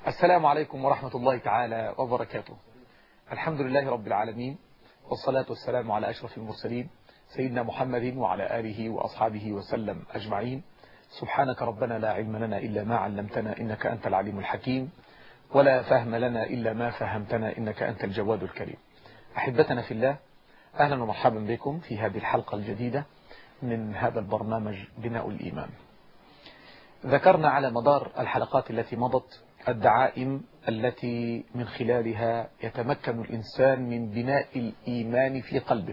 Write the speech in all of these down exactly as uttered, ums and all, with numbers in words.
السلام عليكم ورحمة الله تعالى وبركاته. الحمد لله رب العالمين، والصلاة والسلام على أشرف المرسلين سيدنا محمد وعلى آله وأصحابه وسلم أجمعين. سبحانك ربنا لا علم لنا إلا ما علمتنا إنك أنت العليم الحكيم، ولا فهم لنا إلا ما فهمتنا إنك أنت الجواد الكريم. أحبتنا في الله، أهلا ومرحبا بكم في هذه الحلقة الجديدة من هذا البرنامج بناء الإيمان. ذكرنا على مدار الحلقات التي مضت الدعائم التي من خلالها يتمكن الإنسان من بناء الإيمان في قلبه.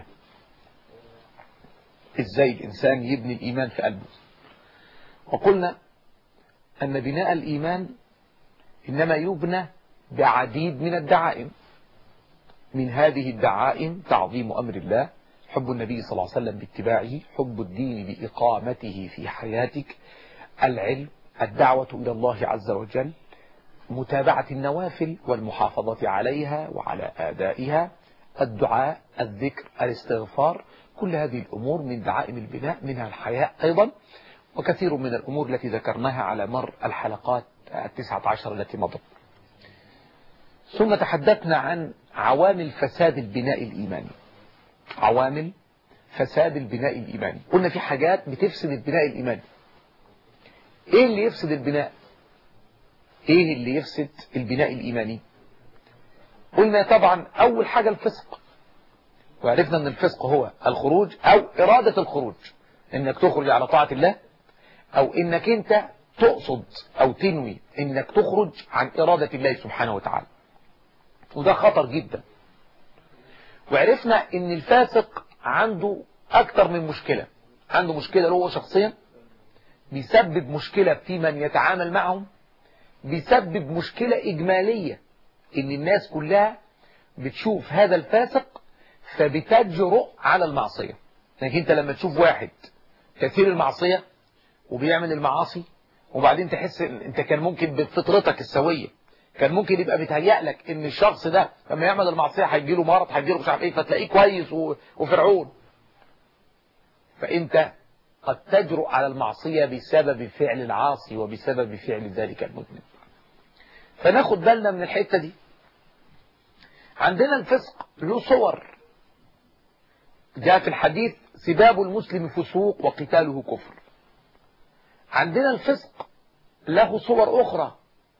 إزاي الإنسان يبني الإيمان في قلبه؟ وقلنا أن بناء الإيمان إنما يبنى بعديد من الدعائم. من هذه الدعائم تعظيم أمر الله، حب النبي صلى الله عليه وسلم باتباعه، حب الدين بإقامته في حياتك، العلم، الدعوة إلى الله عز وجل، متابعة النوافل والمحافظة عليها وعلى آدائها، الدعاء، الذكر، الاستغفار. كل هذه الأمور من دعائم البناء، منها الحياء أيضا، وكثير من الأمور التي ذكرناها على مر الحلقات التسعة عشر التي مضت. ثم تحدثنا عن عوامل فساد البناء الإيماني. عوامل فساد البناء الإيماني، قلنا في حاجات بتفسد البناء الإيماني. ايه اللي يفسد البناء؟ ايه اللي يفسد البناء الإيماني؟ قلنا طبعا أول حاجة الفسق، وعرفنا أن الفسق هو الخروج أو إرادة الخروج، إنك تخرج على طاعة الله، أو إنك أنت تقصد أو تنوي إنك تخرج عن إرادة الله سبحانه وتعالى، وده خطر جدا. وعرفنا إن الفاسق عنده أكتر من مشكلة. عنده مشكلة له هو شخصيا، بيسبب مشكلة في من يتعامل معهم، بيسبب مشكلة إجمالية إن الناس كلها بتشوف هذا الفاسق فبتجرؤ على المعصية. لكن أنت لما تشوف واحد كثير المعصية وبيعمل المعاصي، وبعدين تحس إن أنت كان ممكن بفطرتك السوية كان ممكن يبقى بيتهيأ لك إن الشخص ده لما يعمل المعصية هيجيله مرض، هيجيله مش عارف إيه، فتلاقيه كويس وفرعون. فأنت قد تجرؤ على المعصية بسبب فعل العاصي وبسبب فعل ذلك المذنب. فناخد بالنا من الحتة دي. عندنا الفسق له صور، جاء في الحديث سباب المسلم فسوق وقتاله كفر. عندنا الفسق له صور أخرى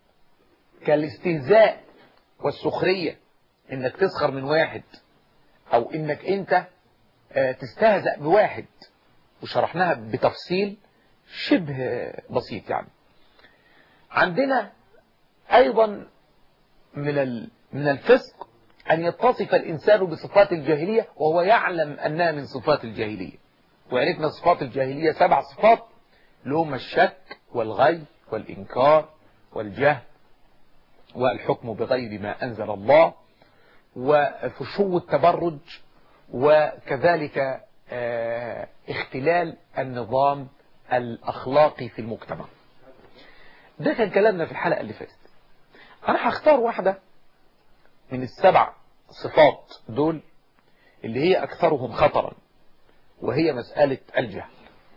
كالاستهزاء والسخرية، انك تسخر من واحد او انك انت تستهزأ بواحد، وشرحناها بتفصيل شبه بسيط يعني. عندنا ايضا من من الفسق ان يتصف الانسان بصفات الجاهلية وهو يعلم انها من صفات الجاهلية. وعرفنا صفات الجاهلية سبع صفات، لهم الشك والغي والانكار والجهل والحكم بغير ما أنزل الله وفشو التبرج، وكذلك اختلال النظام الأخلاقي في المجتمع. ده كان كلامنا في الحلقة اللي فاتت. أنا هختار واحدة من السبع صفات دول اللي هي أكثرهم خطرا، وهي مسألة الجهل.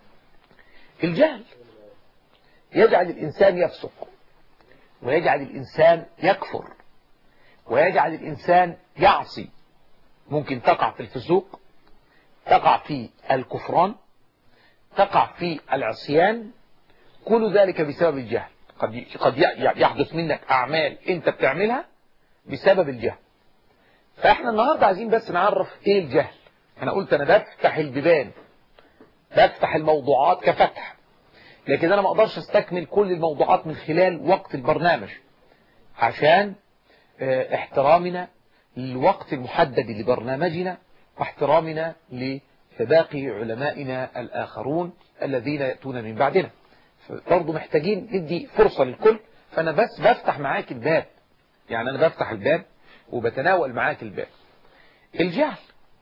الجهل يجعل الإنسان يفسق، ويجعل الإنسان يكفر، ويجعل الإنسان يعصي. ممكن تقع في الفسوق، تقع في الكفران، تقع في العصيان، كل ذلك بسبب الجهل. قد قد يحدث منك أعمال أنت بتعملها بسبب الجهل. فإحنا النهاردة عايزين بس نعرف إيه الجهل. أنا قلت أنا بفتح البيبان، بفتح الموضوعات كفتح، لكن أنا ما أقدرش استكمل كل الموضوعات من خلال وقت البرنامج عشان احترامنا للوقت المحدد لبرنامجنا، واحترامنا لباقي علمائنا الآخرون الذين يأتون من بعدنا. برضو محتاجين ندي فرصة للكل. فأنا بس بفتح معاك الباب، يعني أنا بفتح الباب وبتناول معاك الباب. الجهل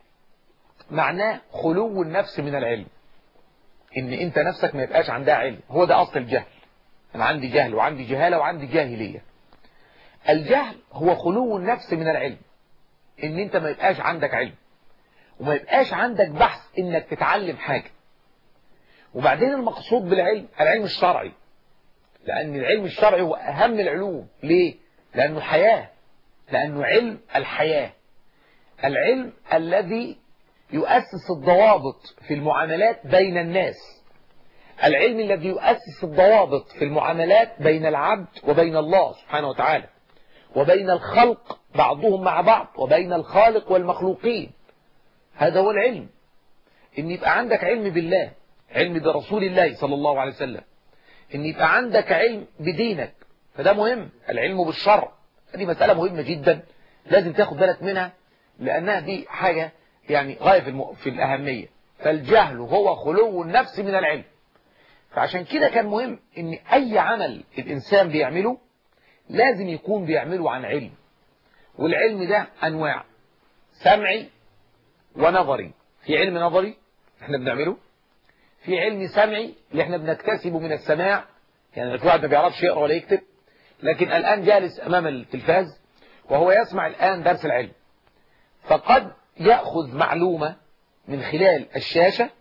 معناه خلو النفس من العلم، ان انت نفسك ما يبقاش عندها علم. هو ده اصل الجهل. انا عندي جهل وعندي جهالة وعندي جاهلية. الجهل هو خلو النفس من العلم، ان انت ما يبقاش عندك علم، وما يبقاش عندك بحث انك تتعلم حاجة. وبعدين المقصود بالعلم العلم الشرعي، لان العلم الشرعي هو اهم العلوم. ليه؟ لأنه حياة، لأنه علم الحياة، العلم الذي يؤسس الضوابط في المعاملات بين الناس، العلم الذي يؤسس الضوابط في المعاملات بين العبد وبين الله سبحانه وتعالى، وبين الخلق بعضهم مع بعض، وبين الخالق والمخلوقين. هذا هو العلم، ان يبقى عندك علم بالله، علم برسول الله صلى الله عليه وسلم، ان يبقى عندك علم بدينك، فده مهم. العلم بالشرع دي مسألة مهمة جدا لازم تاخد بالك منها، لأنها دي حاجة يعني غاية في, الم... في الأهمية. فالجهل هو خلو النفس من العلم. فعشان كده كان مهم ان اي عمل الانسان بيعمله لازم يكون بيعمله عن علم. والعلم ده انواع، سمعي ونظري. في علم نظري احنا بنعمله، في علم سمعي اللي احنا بنكتسبه من السماع، يعني الواحد ما بيعرفش يقرأ ولا يكتب لكن الآن جالس امام التلفاز وهو يسمع الآن درس العلم، فقد يأخذ معلومة من خلال الشاشة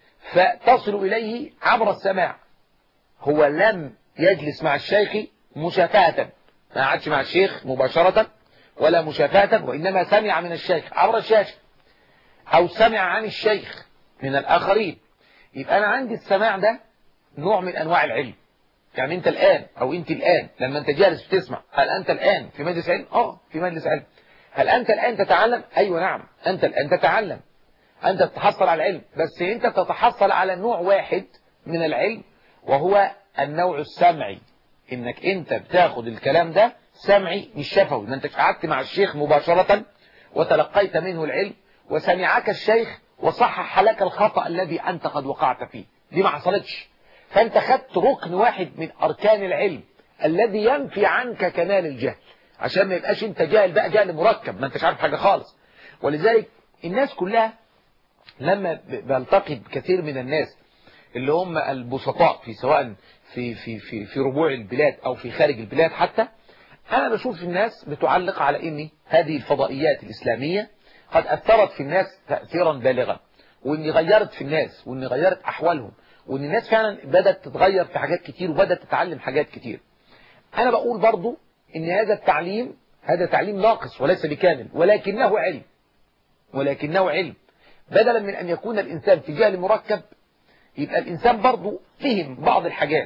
فتصل إليه عبر السماع. هو لم يجلس مع الشيخ مشافهة، ما قعدش مع الشيخ مباشرة ولا مشافهة، وإنما سمع من الشيخ عبر الشاشة أو سمع عن الشيخ من الآخرين. يبقى أنا عندي السماع ده نوع من أنواع العلم. يعني أنت الآن أو أنت الآن لما أنت جالس بتسمع، هل أنت الآن في مجلس علم؟ آه في مجلس علم. هل أنت الآن تتعلم؟ أيوة نعم أنت الآن تتعلم، أنت تتحصل على العلم، بس أنت تتحصل على نوع واحد من العلم وهو النوع السمعي، إنك أنت بتاخد الكلام ده سمعي مش شفوي، ما أنتش قعدت مع الشيخ مباشرة وتلقيت منه العلم وسمعك الشيخ وصحح لك الخطأ الذي أنت قد وقعت فيه، دي ما حصلتش. فأنت خدت ركن واحد من أركان العلم الذي ينفي عنك كمال الجهل، عشان ما يبقاش أنت جاهل بقى جهل مركب ما أنتش عارف حاجة خالص. ولذلك الناس كلها لما بلتقي بكثير من الناس اللي هم البسطاء في سواء في في في في ربوع البلاد او في خارج البلاد حتى، انا بشوف الناس بتعلق على ان هذه الفضائيات الاسلاميه قد اثرت في الناس تاثيرا بالغا، وان غيرت في الناس، وان غيرت احوالهم، وان الناس فعلا بدات تتغير في حاجات كتير وبدات تتعلم حاجات كتير. انا بقول برضو ان هذا التعليم هذا تعليم ناقص وليس بكامل، ولكنه علم، ولكنه علم. بدلا من أن يكون الإنسان في جهل مركب، يبقى الإنسان برضو فهم بعض الحاجات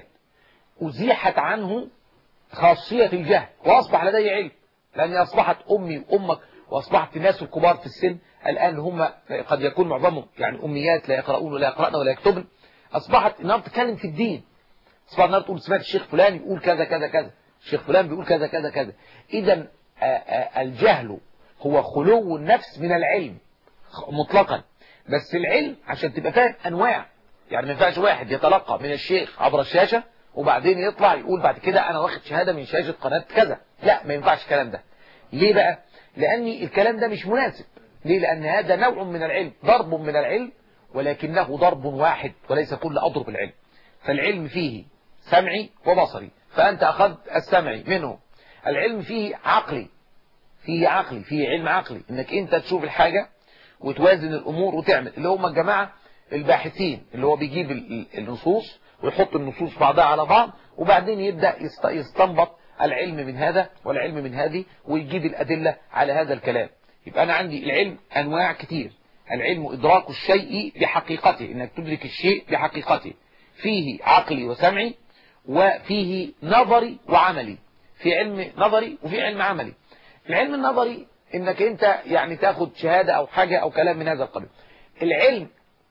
أزيحت عنه خاصية الجهل وأصبح لديه علم، لأن أصبحت أمي وأمك وأصبحت الناس الكبار في السن الآن هم قد يكون معظمهم يعني أميات لا يقرؤون ولا يقرأن ولا يكتبن، أصبحت النهار تتكلم في الدين، أصبحت النهار تقول سمعت الشيخ فلان يقول كذا كذا كذا، الشيخ فلان بيقول كذا كذا كذا. إذا الجهل هو خلو النفس من العلم مطلقا، بس العلم عشان تبقى فاهم انواع، يعني ما ينفعش واحد يتلقى من الشيخ عبر الشاشة وبعدين يطلع يقول بعد كده انا واخد شهادة من شاشة قناة كذا، لا ما ينفعش الكلام ده. ليه بقى؟ لان الكلام ده مش مناسب. ليه؟ لان هذا نوع من العلم، ضرب من العلم، ولكنه ضرب واحد وليس كل اضرب العلم. فالعلم فيه سمعي وبصري، فانت اخذت السمعي منه. العلم فيه عقلي، فيه عقلي، فيه علم عقلي، انك انت تشوف الحاجة وتوازن الأمور وتعمل، اللي هم الجماعة الباحثين اللي هو بيجيب النصوص ويحط النصوص بعضها على بعض وبعدين يبدأ يستنبط العلم من هذا والعلم من هذه ويجيب الأدلة على هذا الكلام. يبقى أنا عندي العلم أنواع كتير. العلم إدراك الشيء بحقيقته، إنك تدرك الشيء بحقيقته، فيه عقلي وسمعي وفيه نظري وعملي، في علم نظري وفي علم عملي. العلم النظري انك انت يعني تاخد شهادة او حاجة او كلام من هذا القبيل. العلم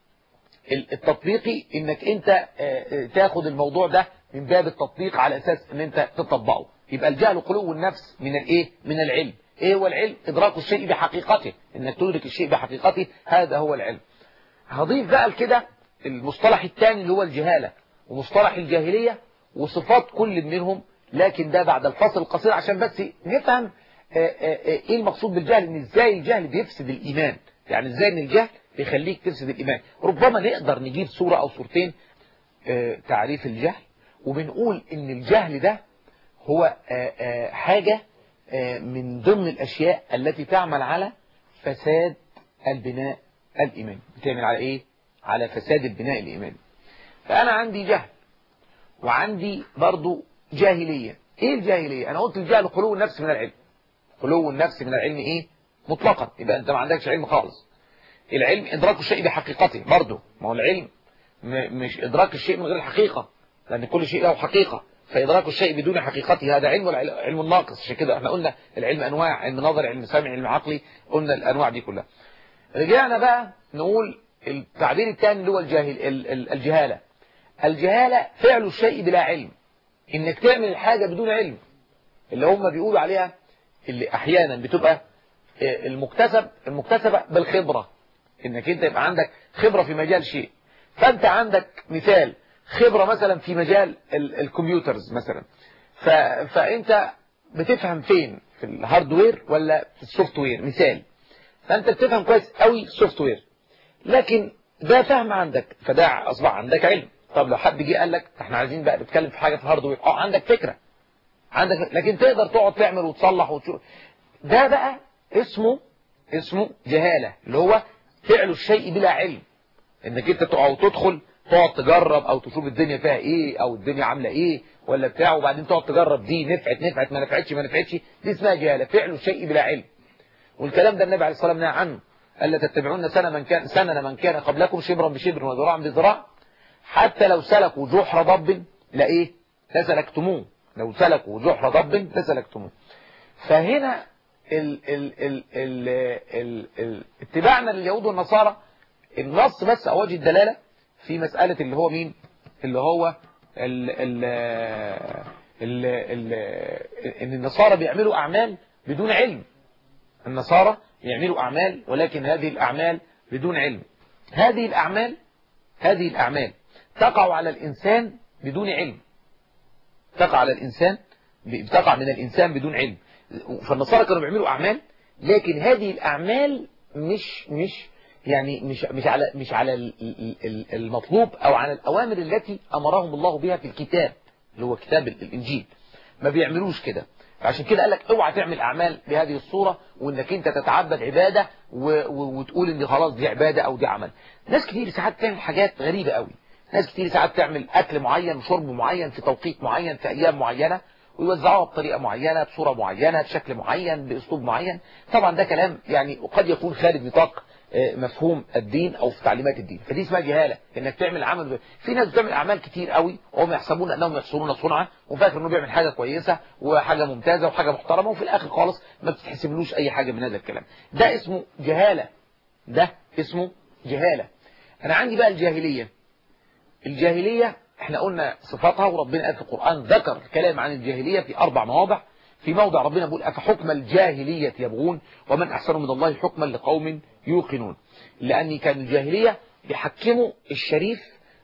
التطبيقي انك انت تاخد الموضوع ده من باب التطبيق على اساس ان انت تطبقه. يبقى الجهل خلو النفس من الايه؟ من العلم. ايه هو العلم؟ ادراك الشيء بحقيقته، انك تدرك الشيء بحقيقته، هذا هو العلم. هضيف بقى لكده المصطلح الثاني اللي هو الجهالة ومصطلح الجاهلية وصفات كل منهم، لكن ده بعد الفصل القصير عشان بس نفهم ايه المقصود بالجهل، ان ازاي الجهل بيفسد الايمان، يعني ازاي ان الجهل بيخليك تفسد الايمان. ربما نقدر نجيب صورة او صورتين تعريف الجهل، وبنقول ان الجهل ده هو حاجة من ضمن الاشياء التي تعمل على فساد البناء الايماني. بتعمل على ايه؟ على فساد البناء الايماني. فانا عندي جهل وعندي برضو جاهلية. ايه الجاهلية؟ انا قلت الجهل خلو النفس من العلم. خلو النفس من العلم ايه؟ مطلقا. يبقى انت ما عندكش علم خالص. العلم ادراك الشيء بحقيقته برضه. ما هو العلم مش ادراك الشيء من غير الحقيقة، لان كل شيء له حقيقة. فادراك الشيء بدون حقيقته هذا علم، والعلم الناقص. عشان كده احنا قلنا العلم انواع: علم نظري، علم سمعي، علم عقلي. قلنا الانواع دي كلها. رجعنا بقى نقول التعبير الثاني اللي هو الجاهل الجهالة. الجهالة فعل الشيء بلا علم، انك تعمل الحاجة بدون علم، اللي هم بيقولوا عليها اللي احيانا بتبقى المكتسب المكتسبة بالخبرة، انك انت يبقى عندك خبرة في مجال شيء. فانت عندك مثال خبرة مثلا في مجال الكمبيوترز مثلا، فانت بتفهم فين، في الهاردوير ولا في السوفت وير مثال. فانت بتفهم كويس قوي السوفت وير، لكن ده فهم عندك، فده اصبح عندك علم. طب لو حد جه قال لك احنا عايزين بقى نتكلم في حاجة في الهاردوير، اه عندك فكرة، عندك، لكن تقدر تقعد تعمل وتصلح وتشوف. ده بقى اسمه اسمه جهالة، اللي هو فعل الشيء بلا علم، انك انت او تدخل تقعد تجرب او تشوف الدنيا فيها ايه او الدنيا عامله ايه ولا بتاع، وبعدين تقعد تجرب دي نفعت نفعت ما نفعتش ما نفعتش. دي اسمها جهالة، فعل الشيء بلا علم. والكلام ده النبي عليه الصلاه والسلام نهى عنه. الا تتبعون سنه من كان سنن من كان قبلكم شبرا بشبر وذراعا بذراع، حتى لو سلكوا جحر ضب لايه لسلكتموه، لو سلكوا جحر ضب لسلكتموه. فهنا ال ال ال ال ال ال اتباعنا لليهود والنصارى النص بس او وجه الدلاله في مساله اللي هو مين، اللي هو ال ال ال ال ان النصارى بيعملوا اعمال بدون علم. النصارى يعملوا اعمال ولكن هذه الاعمال بدون علم. هذه الاعمال هذه الاعمال تقع على الانسان بدون علم، تقع على الانسان بتقع من الانسان بدون علم. فالنصارى كانوا بيعملوا اعمال، لكن هذه الاعمال مش مش يعني مش مش على مش على المطلوب او على الاوامر التي امرهم الله بها في الكتاب اللي هو كتاب الانجيل. ما بيعملوش كده. فعشان كده قال لك اوعى تعمل اعمال بهذه الصوره، وانك انت تتعبد عباده وتقول ان خلاص دي عباده او دي عمل. ناس كتير ساعات تعمل حاجات غريبه قوي. ناس كتير ساعات تعمل اكل معين وشرب معين في توقيت معين في ايام معينه، ويوزعوها بطريقة معينة بصورة معينة بشكل معين بأسلوب معين. طبعا ده كلام يعني قد يكون خارج نطاق مفهوم الدين أو في تعليمات الدين. فدي اسمها جهالة، إنك تعمل عمل. في ناس بتعمل أعمال كتير قوي وهم يحسبون أنهم يحصلون صنعة، وفاكر إنه بيعمل حاجة كويسة وحاجة ممتازة وحاجة محترمة، وفي الآخر خالص ما بتتحسبلوش أي حاجة من هذا الكلام. ده اسمه جهالة، ده اسمه جهالة. أنا عندي بقى الجاهلية. الجاهلية احنا قلنا صفاتها، وربنا قال في القرآن ذكر الكلام عن الجاهلية في أربع مواضع. في موضع ربنا بيقول أفحكم الجاهلية يبغون ومن أحسن من الله حكما لقوم يوقنون. لأن كان الجاهلية بيحكموا الشريف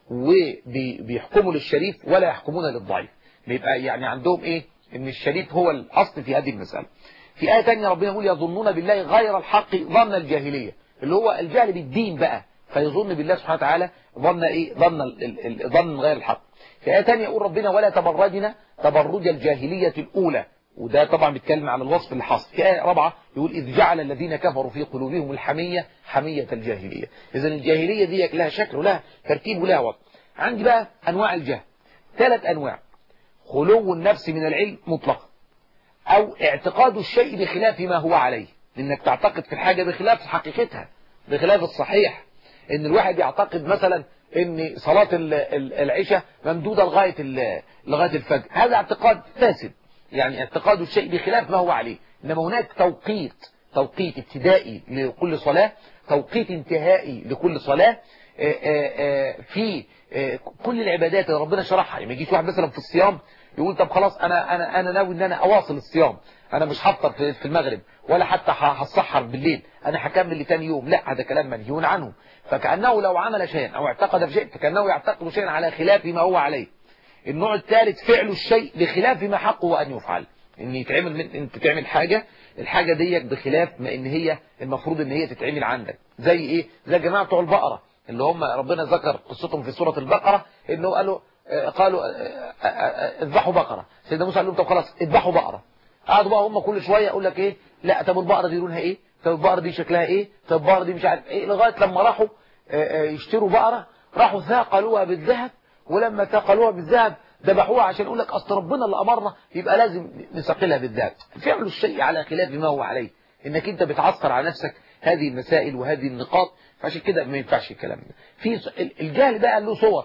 وبيحكموا للشريف ولا يحكمون للضعيف. بيبقى يعني عندهم إيه؟ إن الشريف هو الأصل في هذه المسألة. في آية تانية ربنا يقول يظنون بالله غير الحق ظن الجاهلية، اللي هو الجهل بالدين بقى، فيظن بالله سبحانه وتعالى ظن ايه؟ ظن ظن غير الحق. في آية ثانية يقول ربنا ولا تبرجنا تبرج الجاهلية الأولى، وده طبعا بيتكلم عن الوصف اللي حصل. في آية رابعة يقول إذ جعل الذين كفروا في قلوبهم الحمية حمية الجاهلية. إذا الجاهلية دي لها شكل ولها ترتيب ولها وضع. عندي بقى أنواع الجهل ثلاث أنواع: خلو النفس من العلم مطلقا، أو اعتقاد الشيء بخلاف ما هو عليه، إنك تعتقد في الحاجة بخلاف حقيقتها، بخلاف الصحيح. ان الواحد يعتقد مثلا ان صلاة العشاء ممدودة لغاية لغاية الفجر، هذا اعتقاد فاسد، يعني اعتقاد الشيء بخلاف ما هو عليه. انما هناك توقيت توقيت ابتدائي لكل صلاة، توقيت انتهائي لكل صلاة. في كل العبادات اللي ربنا شرحها. يعني ما يجيش واحد مثلا في الصيام يقول طب خلاص انا انا انا ناوي ان انا اواصل الصيام، انا مش هفطر في المغرب ولا حتى هتسحر بالليل، انا هكمل لتاني يوم. لا، هذا كلام منهي عنه. فكأنه لو عمل شيئا او اعتقد في شيء فكأنه يعتقد شيئا على خلاف ما هو عليه. النوع الثالث فعل الشيء بخلاف ما حقه ان يفعل، ان يتعمل من انت تعمل حاجة، الحاجة ديت بخلاف ما ان هي المفروض ان هي تتعمل عندك. زي ايه؟ زي جماعة بتوع البقرة اللي هم ربنا ذكر قصتهم في سورة البقرة، انه قالوا قالوا اذبحوا بقرة. سيدنا موسى قال لهم طب خلاص اذبحوا بقرة. قعدوا بقى هم كل شوية يقول لك ايه، لا طب البقرة دي لونها ايه، طب البقرة دي شكلها ايه، طب البقرة دي مش عارف ايه، لغاية لما راحوا يشتروا بقرة، راحوا ثاقلوها بالذهب، ولما ثاقلوها بالذهب ذبحوها عشان يقول لك اصل ربنا اللي امرنا يبقى لازم نثقلها بالذات. فعل الشيء على خلاف ما هو عليه، انك انت بتعسكر على نفسك هذه المسائل وهذه النقاط، فعشان كده ما ينفعش الكلام ده. في الجهل بقى له صور،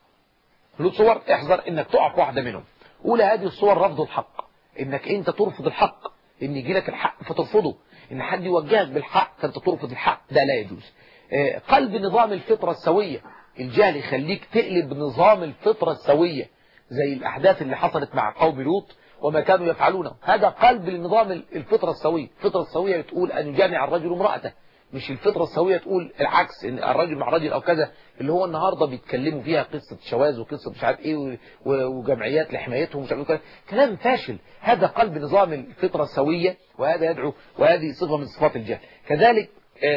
له صور احذر انك تقع في واحده منهم. اولى هذه الصور رفض الحق، انك انت ترفض الحق، ان يجي لك الحق فترفضه، ان حد يوجهك بالحق فانت ترفض الحق، ده لا يجوز. قلب نظام الفطره السويه، الجهل يخليك تقلب نظام الفطره السويه زي الاحداث اللي حصلت مع قوم لوط وما كانوا يفعلونه، هذا قلب لنظام الفطره السويه. الفطره السويه تقول ان يجامع الرجل امراته، مش الفطره السويه تقول العكس، ان الرجل مع الرجل او كذا، اللي هو النهارده بيتكلموا فيها قصه شواذ وقصه مش عارف ايه وجمعيات لحمايتهم ومش عارف ايه، كلام فاشل. هذا قلب نظام الفطره السويه، وهذا يدعو، وهذه صفه من صفات الجهل. كذلك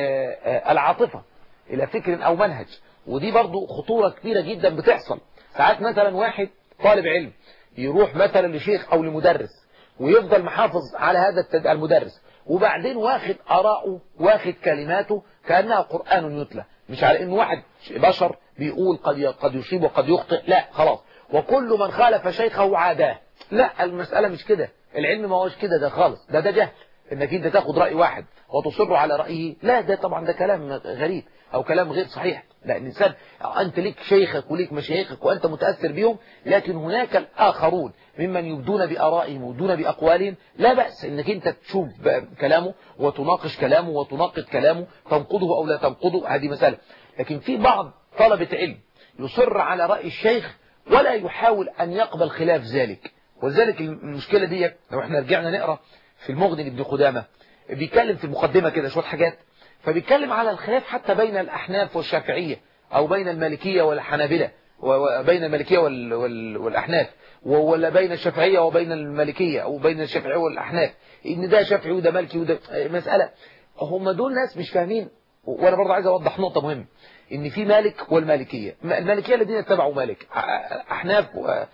العاطفه الى فكر او منهج، ودي برضو خطوره كبيره جدا بتحصل. ساعات مثلا واحد طالب علم يروح مثلا لشيخ او لمدرس ويفضل محافظ على هذا المدرس، وبعدين واخد آراءه واخد كلماته كأنها قرآن يتلى، مش على إنه واحد بشر بيقول قد قد يصيب وقد يخطئ، لا خلاص، وكل من خالف شيخه عاداه. لا، المسألة مش كده، العلم ما هوش كده، ده خالص، ده ده جهل، انك انت تاخد رأي واحد وتصر على رأيه، لا ده طبعا ده كلام غريب او كلام غير صحيح. لا، الانسان انت ليك شيخك وليك مشايخك وانت متأثر بهم، لكن هناك الآخرون ممن يبدون بآرائهم ويبدون بأقوالهم، لا بأس انك انت تشوف كلامه وتناقش كلامه وتناقض كلامه، تنقضه او لا تنقضه، هذه مسألة. لكن في بعض طلبة علم يصر على رأي الشيخ ولا يحاول ان يقبل خلاف ذلك، ولذلك المشكلة دي لو احنا رجعنا نقرأ في المغني لابن قدامة، بيتكلم في المقدمة كده شوية حاجات، فبيتكلم على الخلاف حتى بين الأحناف والشافعية، أو بين المالكية والحنابلة، وبين المالكية والأحناف، ولا بين الشافعية وبين المالكية، أو بين الشافعية والأحناف، إن ده شافعي وده مالكي وده مسألة. هم دول ناس مش فاهمين. وأنا برضه عايز أوضح نقطة مهمة، إن في مالك والمالكية، المالكية الذين اتبعوا مالك، أحناف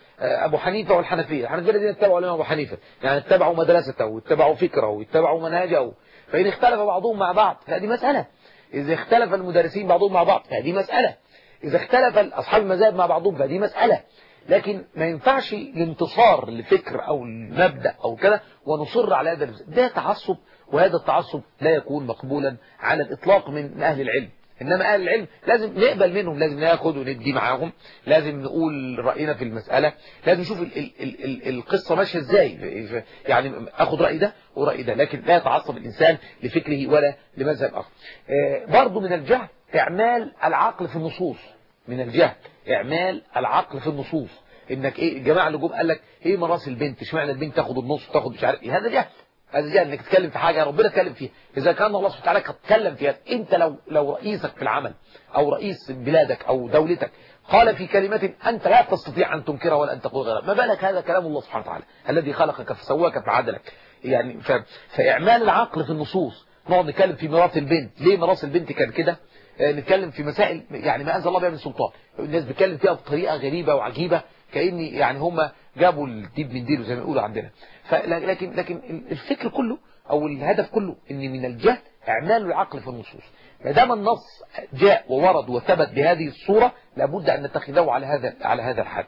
أبو حنيفة والحنفية، الحنفية الذين اتبعوا الإمام أبو حنيفة، يعني اتبعوا مدرسته واتبعوا فكره واتبعوا منهجه. فإن اختلف بعضهم مع بعض فهذه مسألة، إذا اختلف المدرسين بعضهم مع بعض فهذه مسألة، إذا اختلف أصحاب المذاهب مع بعضهم فهذه مسألة. لكن ما ينفعش الانتصار لفكر أو المبدأ أو كده ونصر على هذا، ده تعصب، وهذا التعصب لا يكون مقبولا على الإطلاق من أهل العلم. إنما أهل العلم لازم نقبل منهم، لازم ناخد وندي معاهم، لازم نقول رأينا في المسألة، لازم نشوف ال ال ال ال القصة ماشية ازاي، يعني أخد رأي ده ورأي ده، لكن لا يتعصب الإنسان لفكره ولا لمذهب آخر. برضو من الجهل إعمال العقل في النصوص، من الجهل إعمال العقل في النصوص، إنك إيه الجماعة اللي جم قال لك إيه مراس البنت، اشمعنى البنت تاخد النص وتاخد مش عارف إيه، هذا جهل، هذا جهل انك تتكلم في حاجة ربنا اتكلم فيها. إذا كان الله سبحانه وتعالى اتكلم فيها، أنت لو لو رئيسك في العمل أو رئيس بلادك أو دولتك قال في كلمة أنت لا تستطيع أن تنكرها ولا أن تقول غيرها، ما بالك هذا كلام الله سبحانه وتعالى الذي خلقك فسواك فعدلك. يعني ف... فإعمال العقل في النصوص. نقعد نتكلم في ميراث البنت، ليه ميراث البنت كان كده، نتكلم في مسائل يعني ما أنزل الله بها من سلطان، الناس بتتكلم فيها بطريقة غريبة وعجيبة، كأن يعني هم جابوا الديب من ديله زي ما يقولوا عندنا. لكن لكن الفكر كله أو الهدف كله إن من الجهل إعمال العقل في النصوص. ما دام النص جاء وورد وثبت بهذه الصورة لابد أن نتخذه على هذا على هذا الحد.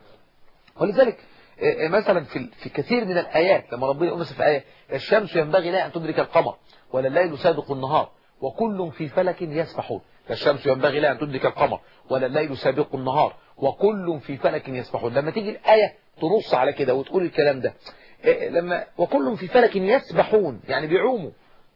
ولذلك مثلا في في كثير من الآيات لما ربنا يقول مثلا في آية الشمس ينبغي لها أن تدرك القمر ولا الليل سابق النهار وكل في فلك يسبحون، الشمس ينبغي لها أن تدرك القمر ولا الليل سابق النهار وكل في فلك يسبحون، لما تيجي الآية تنص على كده وتقول الكلام ده، لما وكل في فلك يسبحون يعني بيعوموا،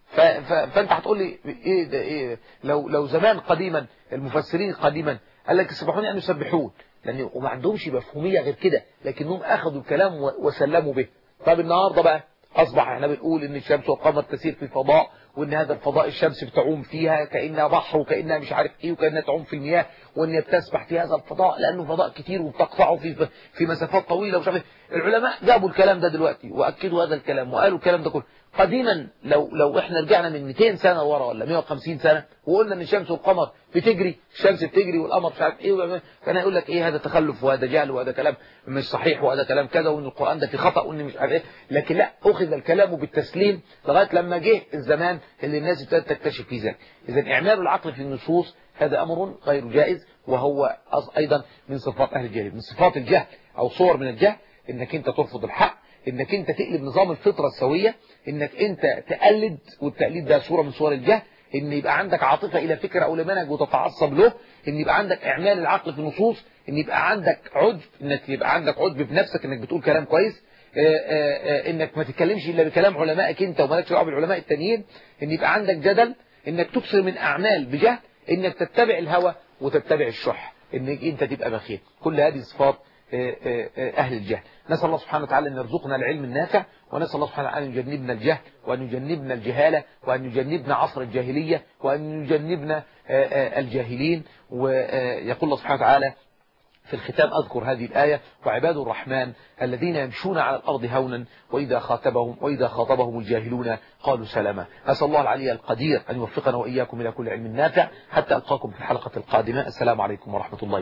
فانت هتقول لي ايه ده، ايه لو لو زمان قديما المفسرين قديما قال لك يسبحون يعني يسبحون، لان وما عندهمش مفهوميه غير كده، لكنهم اخذوا الكلام وسلموا به. طب النهارده بقى اصبح احنا بنقول ان الشمس والقمر تسير في الفضاء، وان هذا الفضاء الشمس بتعوم فيها كانها بحر وكانها مش عارف ايه وكانها تعوم في المياه، وان هي بتسبح في هذا الفضاء لانه فضاء كتير وبتقطعه في في مسافات طويله ومش عارف. العلماء جابوا الكلام ده دلوقتي واكدوا هذا الكلام وقالوا الكلام ده كله. قديما لو لو احنا رجعنا من مئتين سنه ورا ولا مئة وخمسين سنه وقلنا ان الشمس والقمر بتجري، الشمس بتجري والقمر مش عارف ايه، كان هيقول لك ايه هذا تخلف وهذا جهل وهذا كلام مش صحيح وهذا كلام كذا وان القران ده في خطا وان مش عارف ايه. لكن لا، اخذ الكلام بالتسليم لغايه لما جه الزمان اللي الناس ابتدت تكتشف فيه ذلك. اذا اعمال العقل في النصوص هذا امر غير جائز، وهو ايضا من صفات اهل الجهل، من صفات الجهل أو صور من الجهل، إنك أنت ترفض الحق، إنك أنت تقلب نظام الفطرة السوية، إنك أنت تقلد، والتقليد ده صورة من صور الجهل، إن يبقى عندك عاطفة إلى فكرة أو لمنهج وتتعصب له، إن يبقى عندك إعمال العقل في النصوص، إن يبقى عندك عجب، إنك يبقى عندك عجب بنفسك إنك بتقول كلام كويس، آآ آآ إنك ما تتكلمش إلا بكلام علمائك أنت ومالكش دعوه بالعلماء التانيين، إن يبقى عندك جدل، إنك تكثر من أعمال بجهل، إنك تتبع الهوى وتتبع الشح، إنك أنت تبقى بخيل. كل هذه صفات أهل الجهل. نسأل الله سبحانه وتعالى أن يرزقنا العلم النافع، ونسأل الله سبحانه وتعالى أن يجنبنا الجهل، وأن يجنبنا الجهالة، وأن يجنبنا عصر الجاهلية، وأن يجنبنا الجاهلين. ويقول الله سبحانه وتعالى في الختام: أذكر هذه الآية: وعباد الرحمن الذين يمشون على الأرض هونا وإذا خاطبهم وإذا خاطبهم الجاهلون قالوا سلاما. أسأل الله العلي القدير أن يوفقنا وإياكم إلى كل علم نافع، حتى ألقاكم في الحلقة القادمة. السلام عليكم ورحمة الله.